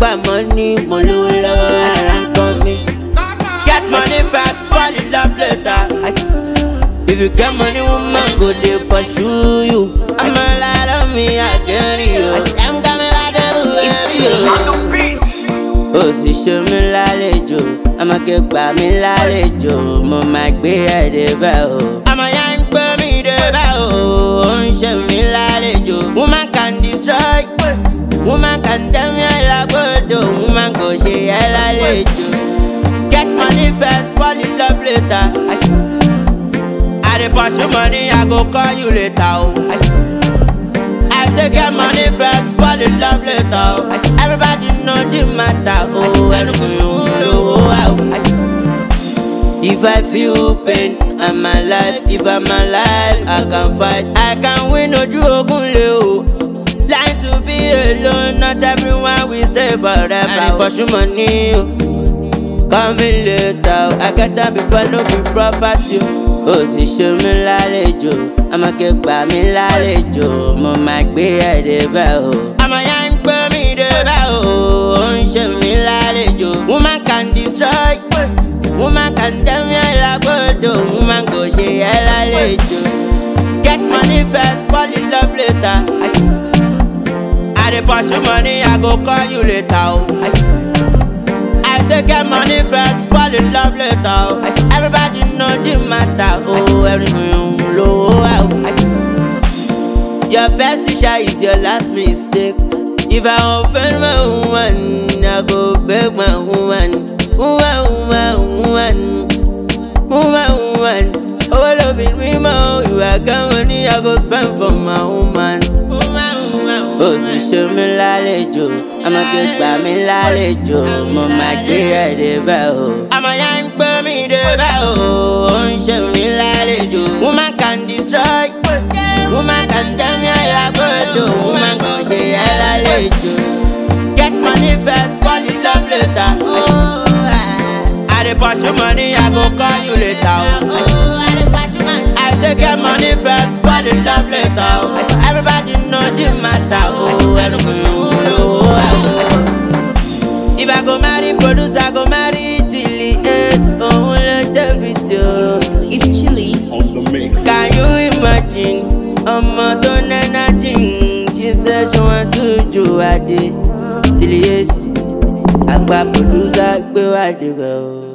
gba money, mo lówó lọ́wọ́ ara kan mi. Get money fast, fall in love later. If you get money, woman go dey pursue you. I'm a lot of me, I get you. I'm coming back to you. Ó sì ṣe mí lálejò, àmọ́ kí gbà mí lálejò, mo máa gbé ẹ̀ débẹ̀ o. Àmọ́ yá ń gbé mi débẹ̀ o, ó ń ṣe mí lálejò. Woman can destroy, woman can tell me lágbódò, woman kò ṣe ẹ́ lálejò. Get money first, fall in love later. I dey pursue money, I go call you later o. I say get money first, fall in love later o. Everybody know the matter o. If I feel pain, I'm alive. If I'm alive, I can fight. I can win ojú ogun le o. Like to be alone, not everyone will stay forever. I dey pursue money o. Call me later o. I get that before no be property o. Ó sì ṣe mí lálejò, àmọ́ kí gbà mí lálejò, mo máa gbé ẹ̀ débẹ̀ o. Àmọ́ yá ń gbé mi débẹ̀ o, ó ń ṣe mí lálejò. Woman can destroy, woman can tell me lágbódò, woman kò ṣe ẹ́ lálejò. Get money first, fall in love later. I dey pursue money, I go call you later o. I say get money first, fall in love later o. Everybody know the matter o. Everything low out. Your best teacher is your last mistake. If I offend my woman, I go beg my woman. Woman. Oh, love it, me more. If I got money, I go spend for my woman. Ó sì ṣe mí lálejò, àmọ́ kí gbà mí lálejò, mo máa gbé ẹ̀ débẹ̀ o. Àmọ́ yá ń gbé mi débẹ̀ o, ó ń ṣe mí lálejò. Woman can destroy, woman can tell me lágbódò, woman kò ṣe ẹ́ lálejò. Get money first, fall in love later. I dey pursue money, I go call you later o. I say get money first, fall in love later o. Everybody know the matter o. If I go marry producer, I go marry Chili Ace. Oh, let's have it yo. It's Chili on the mix. Can you imagine? Ọmọ tó nẹ́nà jìn, she said she want to do Ade. Chili Ace, àgbà producer gbé wá débẹ̀ o.